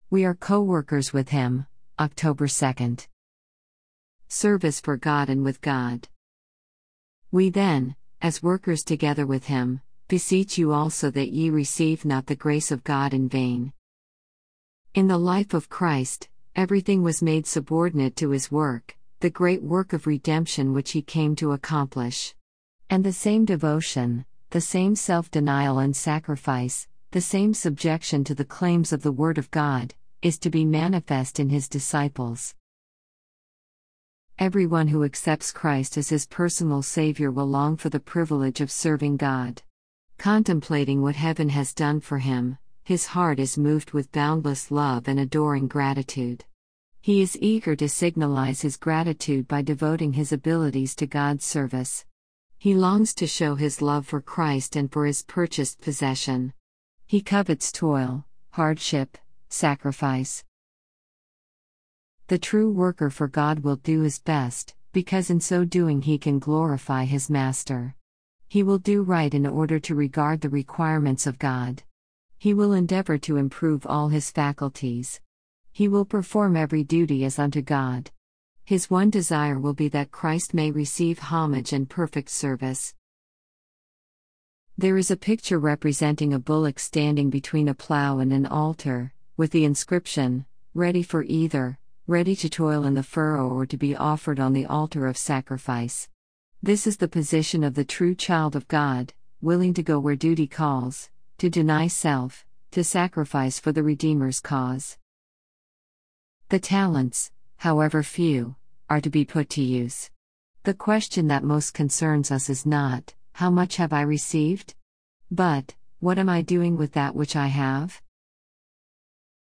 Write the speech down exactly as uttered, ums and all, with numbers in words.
We are co-workers with Him. October second. Service for God and with God. We then, as workers together with Him, beseech you also that ye receive not the grace of God in vain. In the life of Christ, everything was made subordinate to His work, the great work of redemption which He came to accomplish. And the same devotion, the same self-denial and sacrifice, the same subjection to the claims of the Word of God, is to be manifest in His disciples. Everyone who accepts Christ as his personal Savior will long for the privilege of serving God. Contemplating what heaven has done for him, his heart is moved with boundless love and adoring gratitude. He is eager to signalize his gratitude by devoting his abilities to God's service. He longs to show his love for Christ and for his purchased possession. He covets toil, hardship, sacrifice. The true worker for God will do his best, because in so doing he can glorify his Master. He will do right in order to regard the requirements of God. He will endeavor to improve all his faculties. He will perform every duty as unto God. His one desire will be that Christ may receive homage and perfect service. There is a picture representing a bullock standing between a plow and an altar, with the inscription, "Ready for either, ready to toil in the furrow or to be offered on the altar of sacrifice." This is the position of the true child of God, willing to go where duty calls, to deny self, to sacrifice for the Redeemer's cause. The talents, however few, are to be put to use. The question that most concerns us is not, "How much have I received?" but, "What am I doing with that which I have?"